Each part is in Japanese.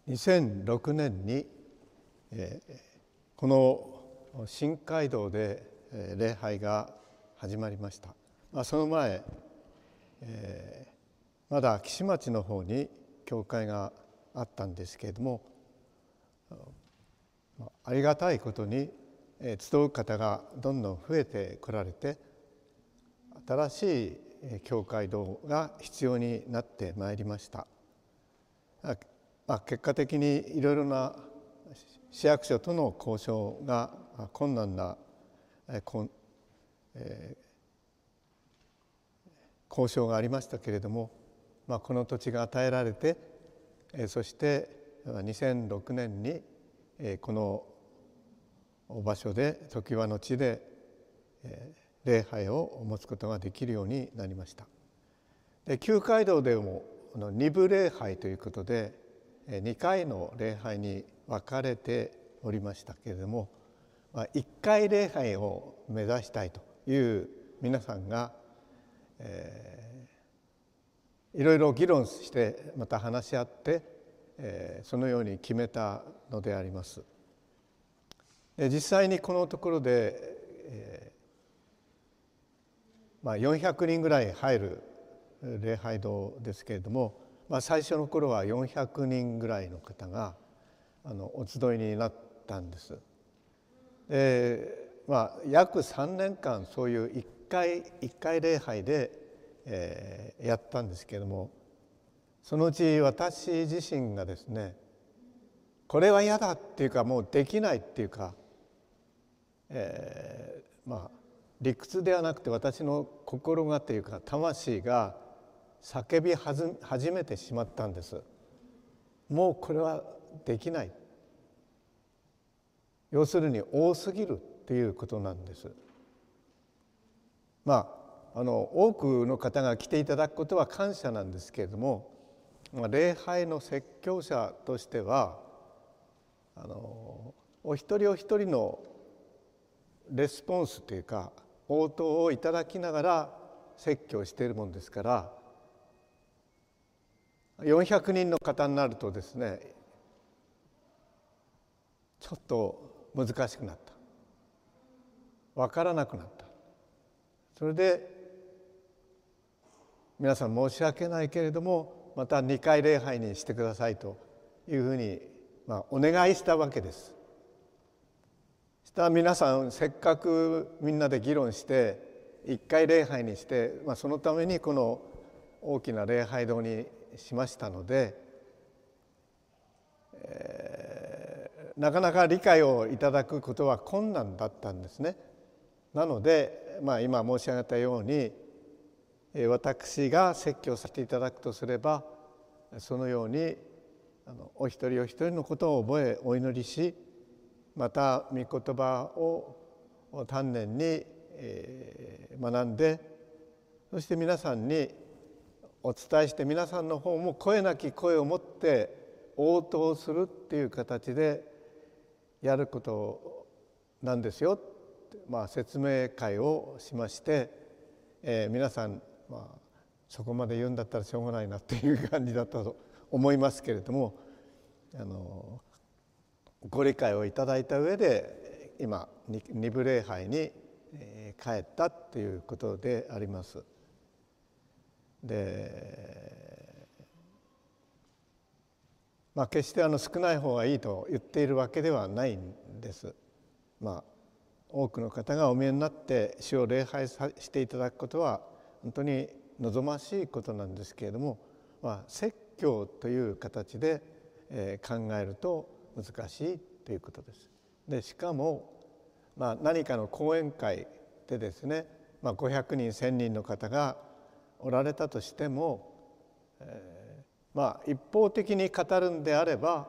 2006年にこの新街道で礼拝が始まりました。その前まだ岸町の方に教会があったんですけれども、ありがたいことに集う方がどんどん増えてこられて、新しい教会堂が必要になってまいりました。結果的にいろいろな市役所との交渉が困難な交渉がありましたけれども、この土地が与えられて、そして2006年にこの場所で常盤の地で礼拝を持つことができるようになりました。で、旧街道でも二部礼拝ということで2回の礼拝に分かれておりましたけれども、1回礼拝を目指したいという皆さんが、いろいろ議論してまた話し合って、そのように決めたのであります。で、実際にこのところで、400人ぐらい入る礼拝堂ですけれども、最初の頃は400人ぐらいの方がお集いになったんです。で、約3年間そういう1回礼拝で、やったんですけれども、そのうち私自身がですね、これは嫌だっていうか、もうできないっていうか、理屈ではなくて私の心がというか魂が叫び始めてしまったんです。もうこれはできない。要するに多すぎるっていうことなんです。多くの方が来ていただくことは感謝なんですけれども、礼拝の説教者としてはお一人お一人のレスポンスというか応答をいただきながら説教しているものですから、400人の方になるとですね、ちょっと難しくなった、分からなくなった。それで皆さん申し訳ないけれどもまた2回礼拝にしてくださいというふうにお願いしたわけです。したら皆さんせっかくみんなで議論して1回礼拝にして、そのためにこの大きな礼拝堂にしましたので、なかなか理解をいただくことは困難だったんですね。なので、今申し上げたように私が説教させていただくとすれば、そのようにお一人お一人のことを覚えお祈りし、また御言葉を丹念に学んで、そして皆さんにお伝えして、皆さんの方も声なき声を持って応答するっていう形でやることなんですよ、説明会をしまして、皆さん、そこまで言うんだったらしょうがないなっていう感じだったと思いますけれども、ご理解をいただいた上で今二部礼拝に帰ったっていうことであります。で、決して少ない方がいいと言っているわけではないんです。多くの方がお見えになって主を礼拝していただくことは本当に望ましいことなんですけれども、説教という形で考えると難しいということです。で、しかも何かの講演会でですね、500人1000人の方がおられたとしても、一方的に語るんであれば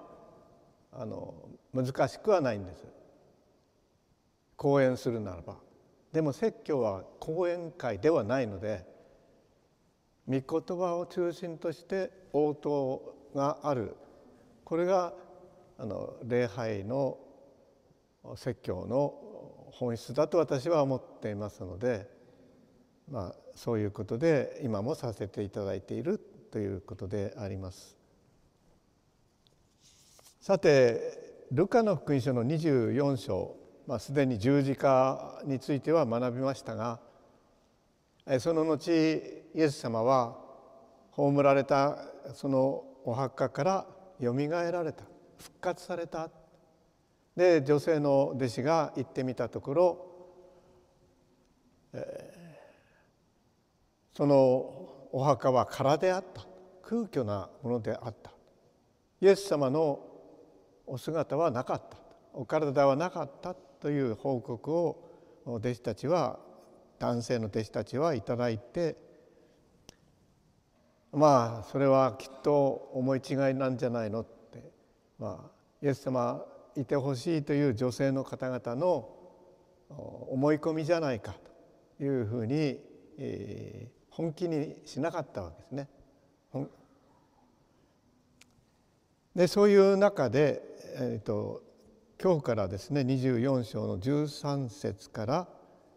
難しくはないんです。講演するならば。でも説教は講演会ではないので、御言葉を中心として応答がある、これが礼拝の説教の本質だと私は思っていますので、そういうことで今もさせていただいているということであります。 さてルカの福音書の24章、すでに十字架については学びましたが、その後イエス様は葬られたそのお墓からよみがえられた、復活された。で女性の弟子が行ってみたところ、そのお墓は空であった、空虚なものであった。イエス様のお姿はなかった、お体はなかったという報告を弟子たちは、男性の弟子たちはいただいて、それはきっと思い違いなんじゃないのって、イエス様いてほしいという女性の方々の思い込みじゃないかというふうに、本気にしなかったわけですね。でそういう中で、今日からですね24章の13節から、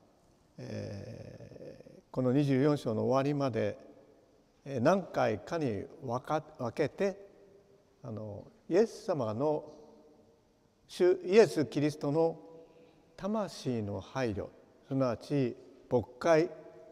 この24章の終わりまで何回かに分けて、イエス様の主イエス・キリストの魂の配慮、すなわち牧会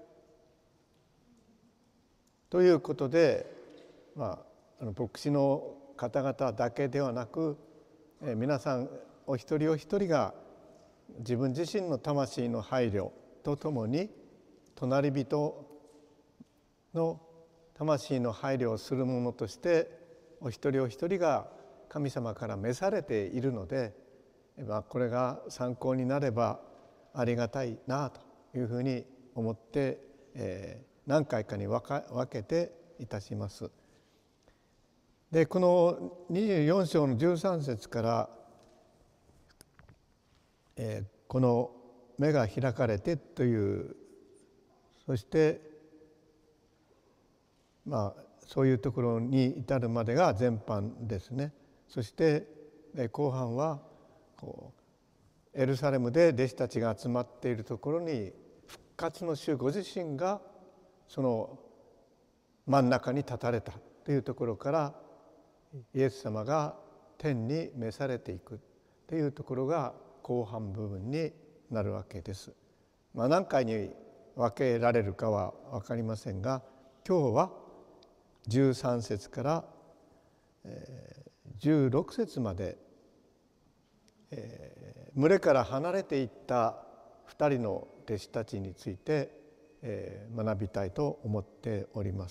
ということで、牧師の方々だけではなく、皆さんお一人お一人が自分自身の魂の配慮とともに隣人の魂の配慮をする者としてお一人お一人が神様から召されているので、これが参考になればありがたいなというふうに思って、何回かに分けていたします。でこの24章の13節から、この目が開かれてという、そしてそういうところに至るまでが前半ですね。そして後半はエルサレムで弟子たちが集まっているところに復活の主ご自身がその真ん中に立たれたというところから、イエス様が天に召されていくというところが後半部分になるわけです。何回に分けられるかは分かりませんが、今日は13節から16節まで、群れから離れていった2人の弟子たちについて学びたいと思っております。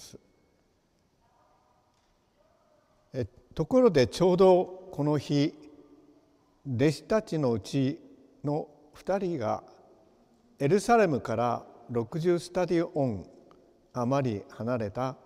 ところでちょうどこの日、弟子たちのうちの2人がエルサレムから60スタディオン余り離れた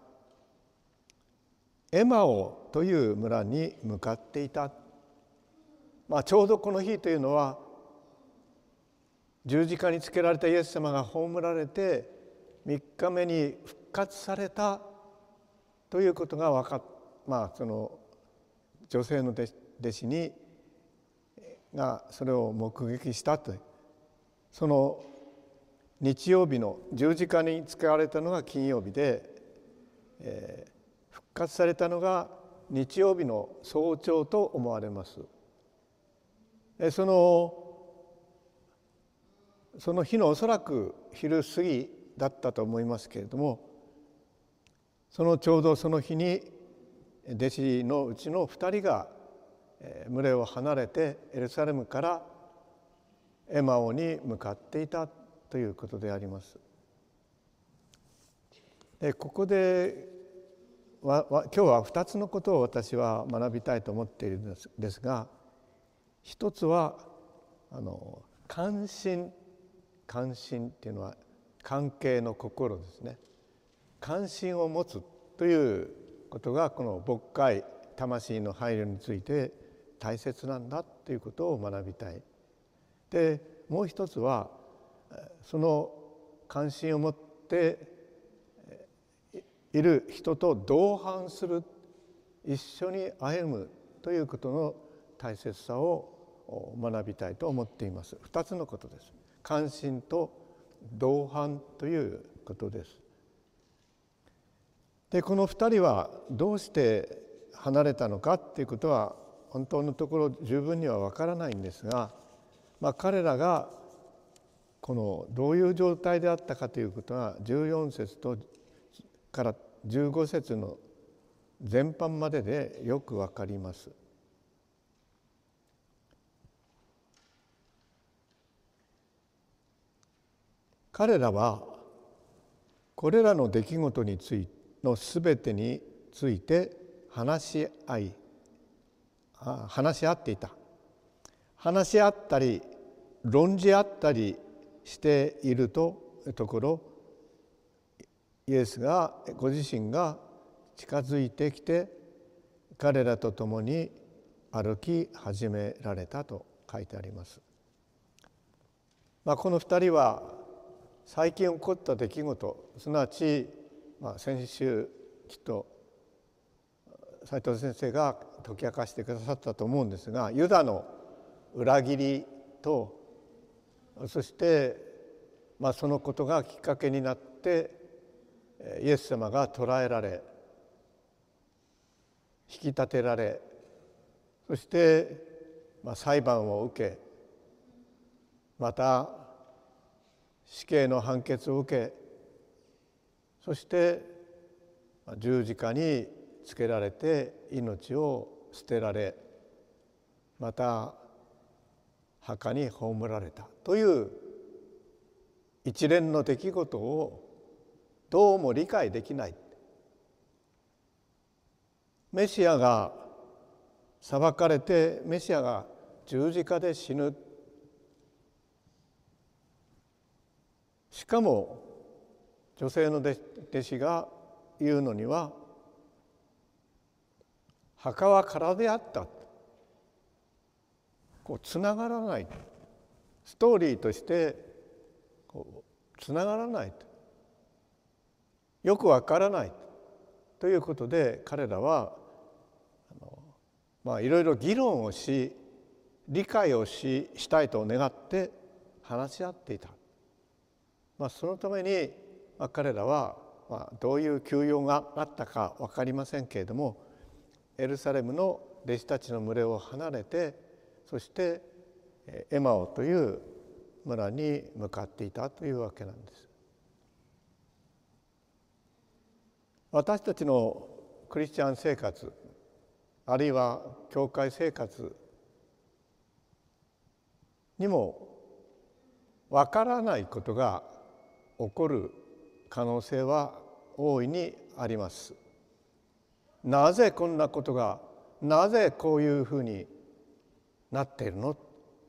エマオという村に向かっていた。ちょうどこの日というのは十字架につけられたイエス様が葬られて3日目に復活されたということが分かっ、その女性の弟子がそれを目撃したという、その日曜日の十字架につけられたのが金曜日で、復活されたのが日曜日の早朝と思われます。その日のおそらく昼過ぎだったと思いますけれども、ちょうどその日に弟子のうちの2人が群れを離れてエルサレムからエマオに向かっていたということであります。ここで今日は2つのことを私は学びたいと思っているんですが、一つは関心っていうのは関係の心ですね。関心を持つということがこの牧会、魂の配慮について大切なんだということを学びたい。でもう一つはその関心を持っている人と同伴する、一緒に歩むということの大切さを学びたいと思っています。2つのことです。関心と同伴ということです。でこの2人はどうして離れたのかということは本当のところ十分には分からないんですが、彼らがこのどういう状態であったかということは14節とから15節の全般まででよく分かります。彼らはこれらの出来事のすべてについて話し合っていた。話し合ったり論じ合ったりしているところ、イエスがご自身が近づいてきて彼らと共に歩き始められたと書いてあります。この2人は最近起こった出来事、すなわち、先週きっと斉藤先生が解き明かしてくださったと思うんですが、ユダの裏切りと、そしてそのことがきっかけになってイエス様が捕らえられ、引き立てられ、そして裁判を受け、また死刑の判決を受け、そして十字架につけられて命を捨てられ、また墓に葬られたという一連の出来事をどうも理解できない。メシアが裁かれて、メシアが十字架で死ぬ、しかも女性の弟子が言うのには、墓は空であった、つながらない、ストーリーとしてつながらない、よくわからないということで、彼らはいろいろ議論をし、理解をしたいと願って話し合っていた。そのために彼らはどういう休養があったか分かりませんけれども、エルサレムの弟子たちの群れを離れて、そしてエマオという村に向かっていたというわけなんです。私たちのクリスチャン生活、あるいは教会生活にも分からないことが起こる可能性は大いにあります。なぜこんなことが、なぜこういうふうになっているの？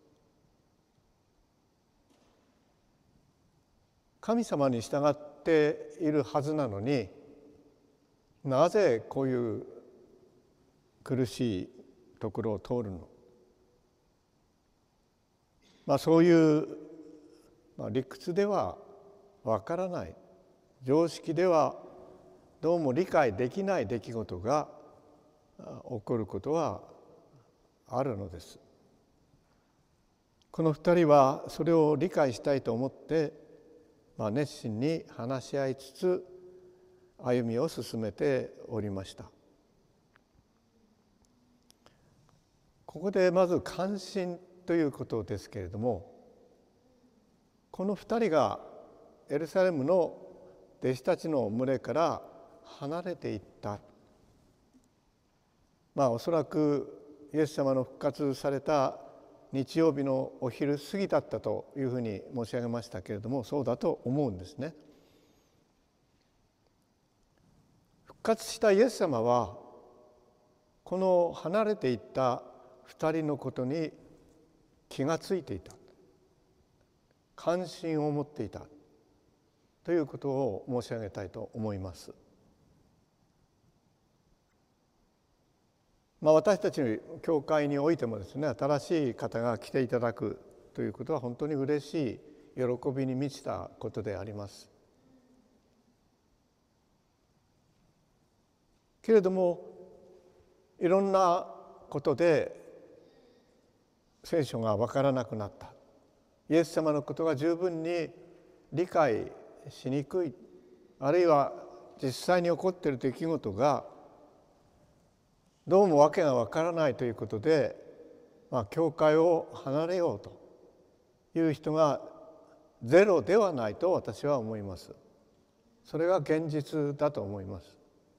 神様に従っているはずなのに、なぜこういう苦しいところを通るの？そういう理屈ではわからない、常識ではどうも理解できない出来事が起こることはあるのです。この2人はそれを理解したいと思って、熱心に話し合いつつ歩みを進めておりました。ここでまず関心ということですけれども、この2人がエルサレムの弟子たちの群れから離れていった。おそらくイエス様の復活された日曜日のお昼過ぎだったというふうに申し上げましたけれども、そうだと思うんですね。復活したイエス様はこの離れていった2人のことに気がついていた、関心を持っていたということを申し上げたいと思います。私たちの教会においてもですね、新しい方が来ていただくということは本当に嬉しい、喜びに満ちたことであります。けれども、いろんなことで聖書が分からなくなった、イエス様のことが十分に理解しにくい、あるいは実際に起こっている出来事がどうも訳がわからないということで、教会を離れようという人がゼロではないと私は思います。それが現実だと思います。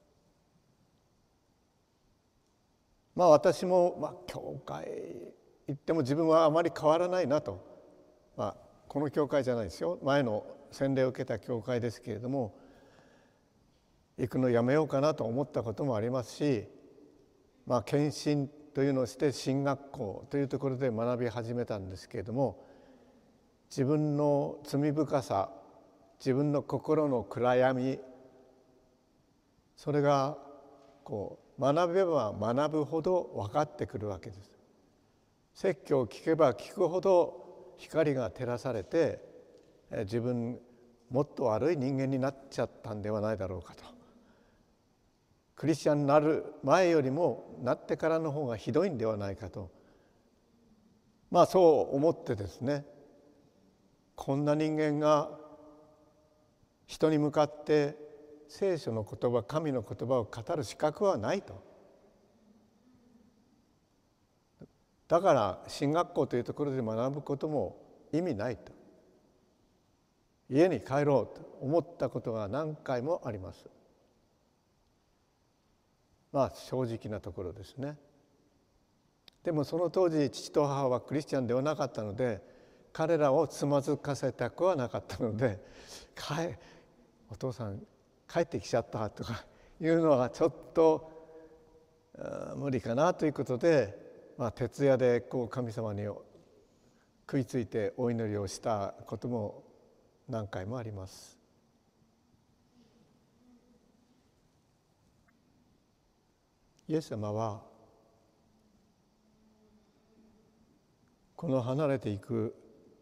私も、教会行っても自分はあまり変わらないなと、この教会じゃないですよ、前の洗礼を受けた教会ですけれども、行くのやめようかなと思ったこともありますし、献身というのをして神学校というところで学び始めたんですけれども、自分の罪深さ、自分の心の暗闇、それが学べば学ぶほど分かってくるわけです。説教を聞けば聞くほど光が照らされて、自分もっと悪い人間になっちゃったんではないだろうかと、クリスチャンになる前よりもなってからの方がひどいんではないかと、そう思ってですね、こんな人間が人に向かって聖書の言葉、神の言葉を語る資格はないと。だから神学校というところで学ぶことも意味ないと、家に帰ろうと思ったことが何回もあります。正直なところですね。でもその当時父と母はクリスチャンではなかったので、彼らをつまずかせたくはなかったので、お父さん帰ってきちゃったとかいうのはちょっと無理かなということで、徹夜で神様に食いついてお祈りをしたことも何回もあります。イエス様はこの離れていく、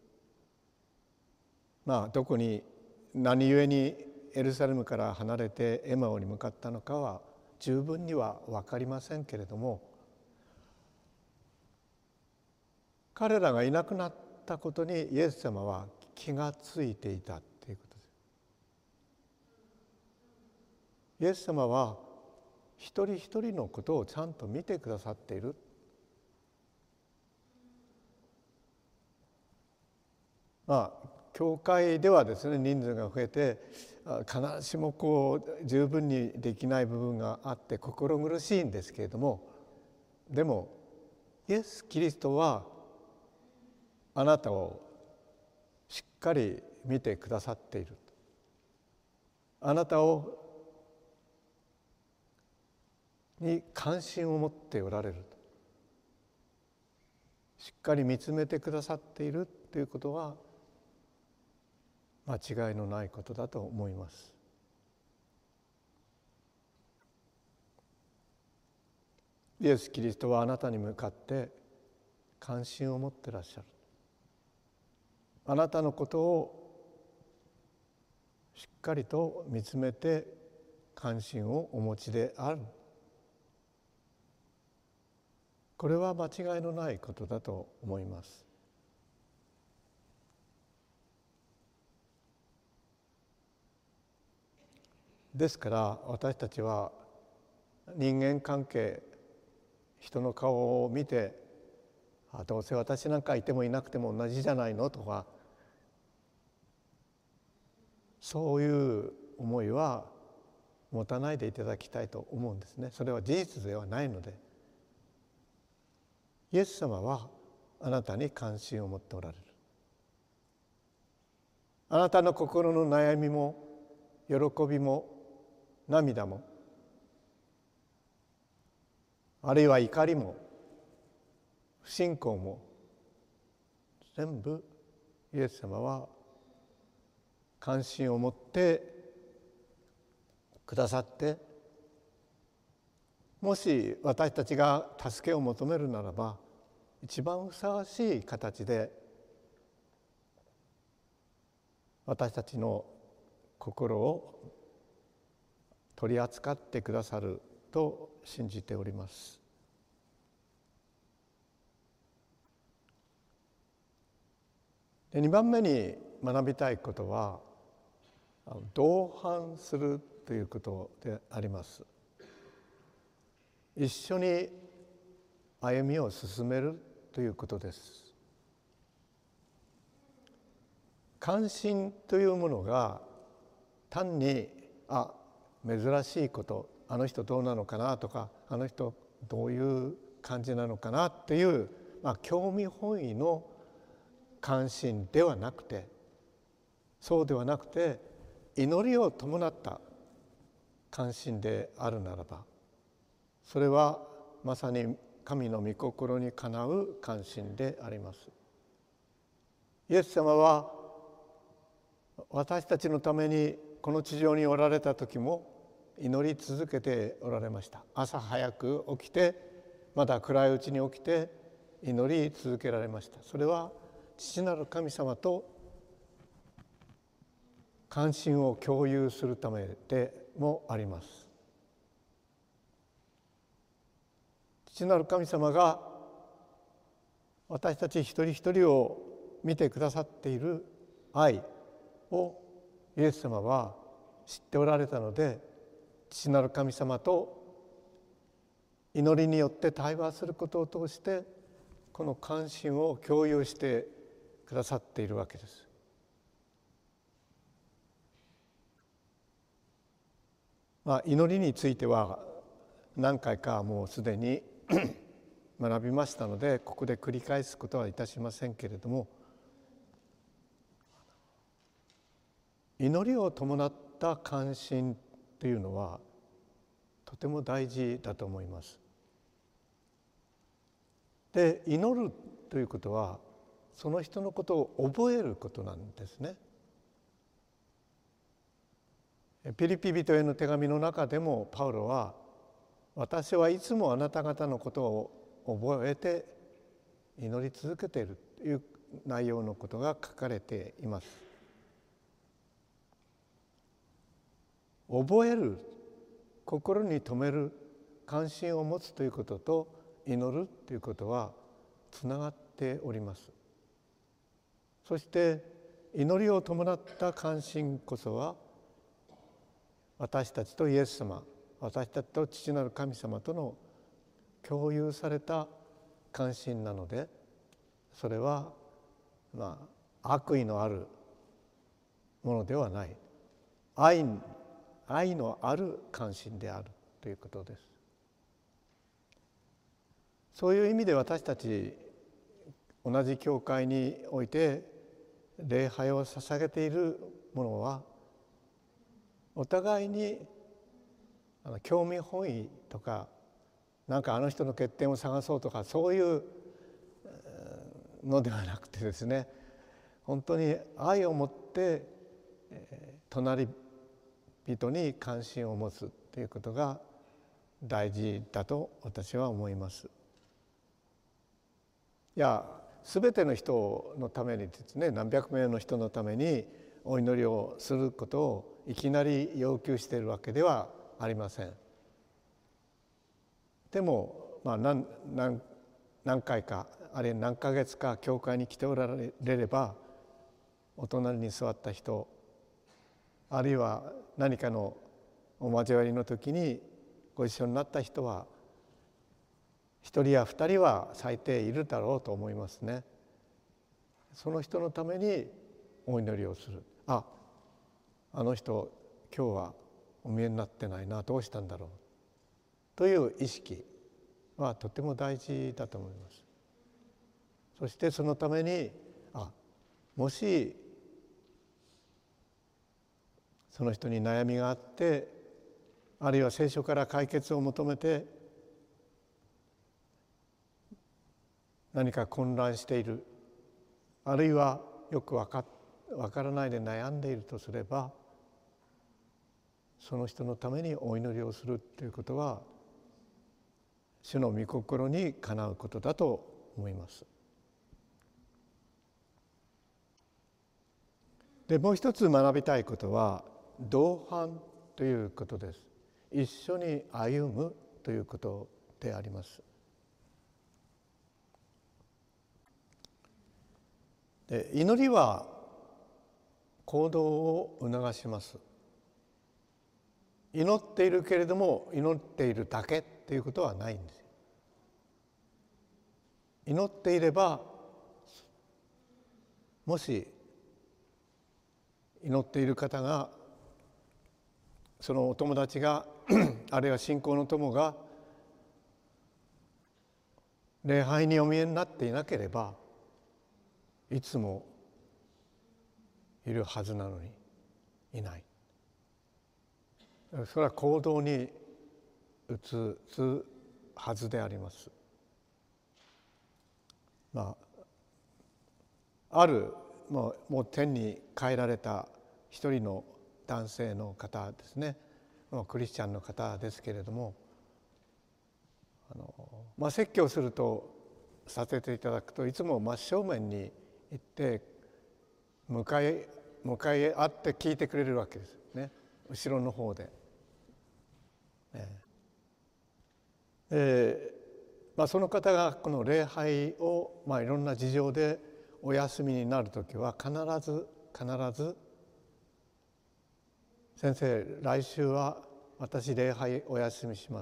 どこに何故にエルサレムから離れてエマオに向かったのかは十分には分かりませんけれども、彼らがいなくなったことにイエス様は気がついていたということです。イエス様は一人一人のことをちゃんと見てくださっている。教会ではですね、人数が増えて必ずしも十分にできない部分があって心苦しいんですけれども、でもイエス・キリストはあなたをしっかり見てくださっている。あなたに関心を持っておられる。しっかり見つめてくださっているということは間違いのないことだと思います。イエス・キリストはあなたに向かって関心を持ってらっしゃる。あなたのことをしっかりと見つめて関心をお持ちである。これは間違いのないことだと思います。ですから私たちは人間関係、人の顔を見て、どうせ私なんかいてもいなくても同じじゃないのとか、そういう思いは持たないでいただきたいと思うんですね。それは事実ではないので、イエス様はあなたに関心を持っておられる。あなたの心の悩みも喜びも涙も、あるいは怒りも不信仰も、全部イエス様は関心を持ってくださって、もし私たちが助けを求めるならば一番ふさわしい形で私たちの心を取り扱ってくださると信じております。で、2番目に学びたいことは同伴するということであります。 一緒に歩みを進めるということです。関心というものが単に珍しいこと、あの人どうなのかなとか、あの人どういう感じなのかなっていう、興味本位の関心ではなくて、そうではなくて祈りを伴った関心であるならば、それはまさに神の御心にかなう関心であります。イエス様は私たちのためにこの地上におられた時も祈り続けておられました。朝早く起きて、まだ暗いうちに起きて祈り続けられました。それは父なる神様と関心を共有するためでもあります。父なる神様が私たち一人一人を見てくださっている愛をイエス様は知っておられたので、父なる神様と祈りによって対話することを通してこの関心を共有してくださっているわけです。祈りについては何回かもうすでに学びましたので、ここで繰り返すことはいたしませんけれども、祈りを伴った関心というのはとても大事だと思います。で、祈るということはその人のことを覚えることなんですね。ピリピ人への手紙の中でもパウロは、私はいつもあなた方のことを覚えて祈り続けているという内容のことが書かれています。覚える、心に留める、関心を持つということと祈るということはつながっております。そして祈りを伴った関心こそは私たちとイエス様、私たちと父なる神様との共有された関心なので、それは悪意のあるものではない、愛のある関心であるということです。そういう意味で私たち同じ教会において礼拝を捧げているものは、お互いに興味本位とか、なんかあの人の欠点を探そうとか、そういうのではなくてですね、本当に愛を持って隣人に関心を持つということが大事だと私は思います。いや、全ての人のためにですね、何百名の人のためにお祈りをすることをいきなり要求しているわけではありません。でも、何回か、あるいは何ヶ月か教会に来ておられれば、お隣に座った人、あるいは何かのお交わりの時にご一緒になった人は一人や二人は最低いるだろうと思いますね。その人のためにお祈りをする。あの人今日はお見えになってないな、どうしたんだろうという意識はとても大事だと思います。そしてそのためにもしその人に悩みがあって、あるいは聖書から解決を求めて何か混乱している、あるいはよく分からないで悩んでいるとすれば、その人のためにお祈りをするということは主の御心にかなうことだと思います。で、もう一つ学びたいことは同伴ということです。一緒に歩むということであります。で、祈りは行動を促します。祈っているけれども祈っているだけっていうことはないんですよ。祈っていれば、もし祈っている方が、そのお友達があるいは信仰の友が礼拝にお見えになっていなければ、いつもいるはずなのにいない。それは行動に移すはずであります。あるもう天に帰られた一人の男性の方ですね、クリスチャンの方ですけれども、説教するとさせていただくと、いつも真正面に行って向かい合って聞いてくれるわけですね、後ろの方で。その方がこの礼拝を、いろんな事情でお休みになるときは必ず先生、来週は私礼拝お休みします、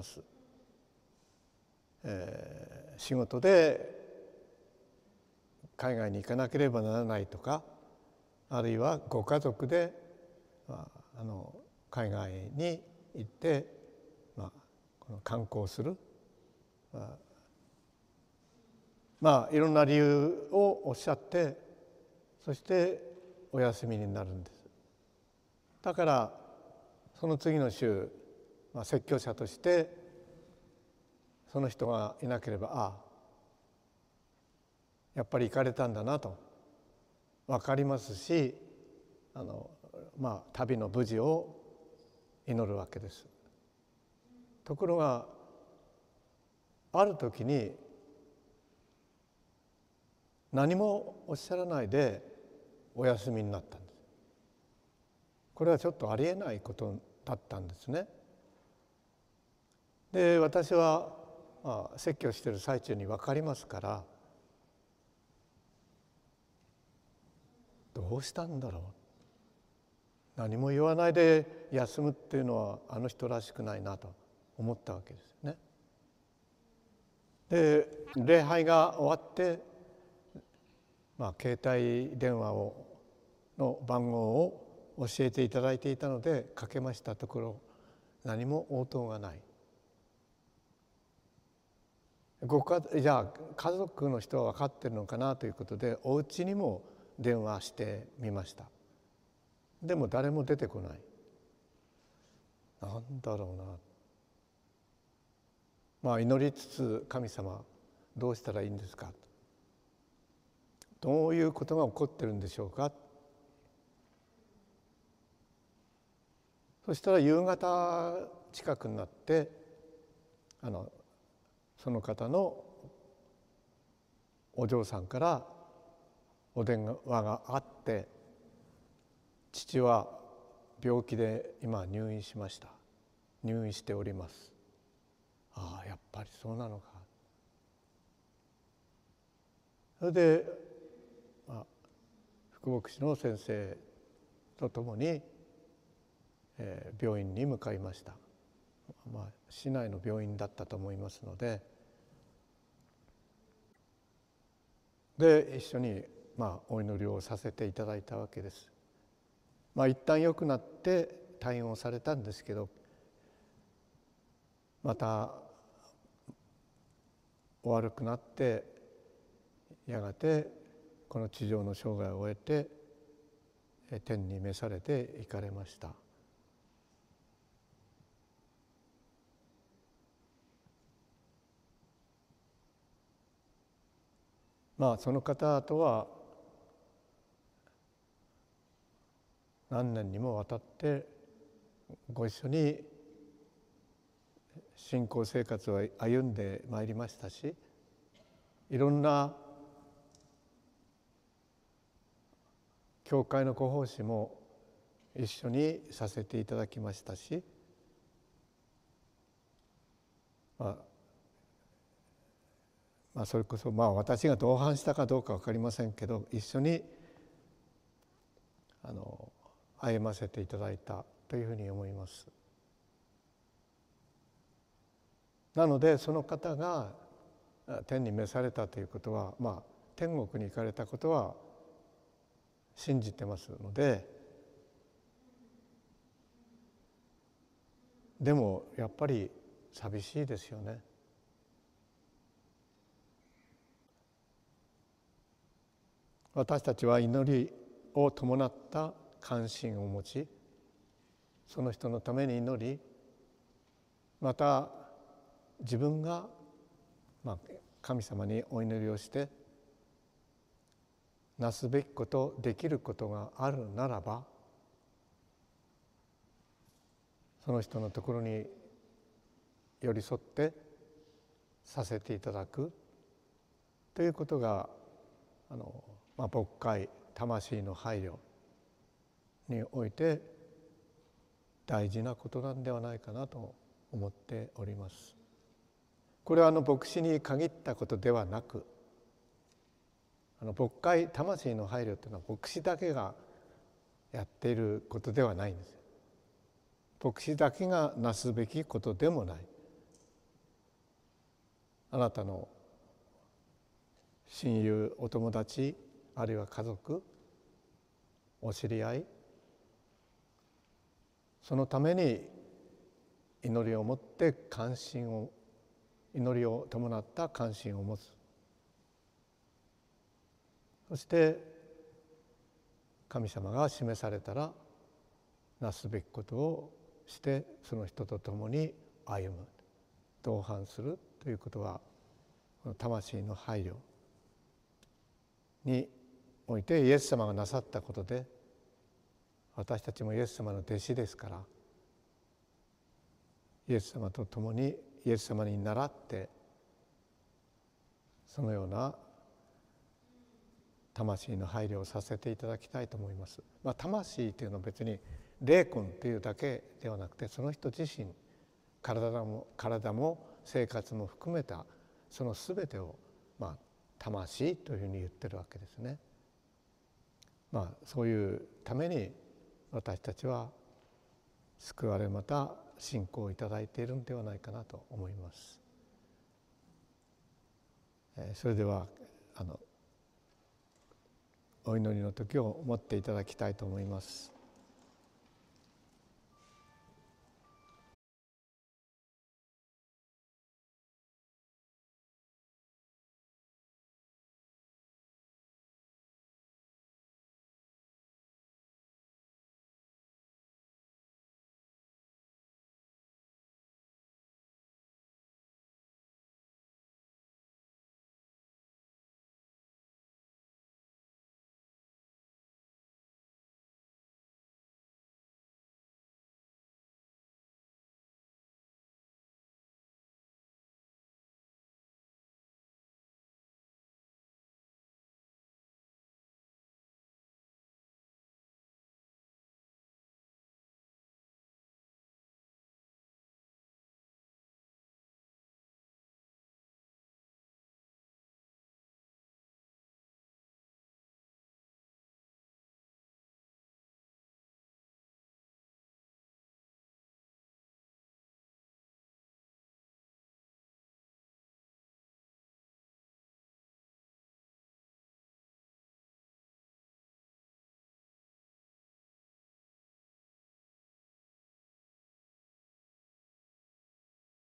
仕事で海外に行かなければならないとか、あるいはご家族で、海外に行って、この観光する、いろんな理由をおっしゃって、そしてお休みになるんです。だからその次の週、説教者としてその人がいなければ、やっぱり行かれたんだなと分かりますし、旅の無事を祈るわけです。ところがある時に何もおっしゃらないでお休みになったんです。これはちょっとありえないことだったんですね。で、私は、説教している最中に分かりますから、どうしたんだろう、何も言わないで休むっていうのはあの人らしくないなと思ったわけですね。で、礼拝が終わって、携帯電話の番号を教えていただいていたのでかけましたところ、何も応答がない。じゃあ家族の人は分かってるのかなということで、お家にも電話してみました。でも誰も出てこない。なんだろうな。祈りつつ、神様どうしたらいいんですか、どういうことが起こってるんでしょうか。そしたら夕方近くになって、その方のお嬢さんからお電話があって、父は病気で今入院しました、入院しております。やっぱりそうなのか。それで、副牧師の先生と共に、病院に向かいました。市内の病院だったと思いますので、一緒にお祈りをさせていただいたわけです。一旦良くなって退院をされたんですけど、またお悪くなって、やがてこの地上の生涯を終えて天に召されて行かれました。その方とは何年にもわたってご一緒に信仰生活を歩んでまいりましたし、いろんな教会のご奉仕も一緒にさせていただきましたし、それこそ私が同伴したかどうか分かりませんけど、一緒に歩ませていただいたというふうに思います。 なのでその方が天に召されたということは、天国に行かれたことは信じてますので、でもやっぱり寂しいですよね。私たちは祈りを伴った関心を持ち、その人のために祈り、また自分が神様にお祈りをしてなすべきこと、できることがあるならば、その人のところに寄り添ってさせていただくということが牧会、魂の配慮において大事なことなんではないかなと思っております。これは牧師に限ったことではなく、牧会、魂の配慮というのは牧師だけがやっていることではないんです。牧師だけがなすべきことでもない。あなたの親友、お友達、あるいは家族、お知り合い、そのために祈りを持って祈りを伴った関心を持つ。そして神様が示されたらなすべきことをしてその人と共に歩む、同伴するということは、魂の配慮においてイエス様がなさったことで、私たちもイエス様の弟子ですから、イエス様と共にイエス様に倣ってそのような魂の配慮をさせていただきたいと思います。魂というのは別に霊魂というだけではなくて、その人自身、体も生活も含めたその全てを魂というふうに言ってるわけですね。そういうために私たちは救われ、また信仰をいただいているのではないかなと思います。それではお祈りの時を持っていただきたいと思います。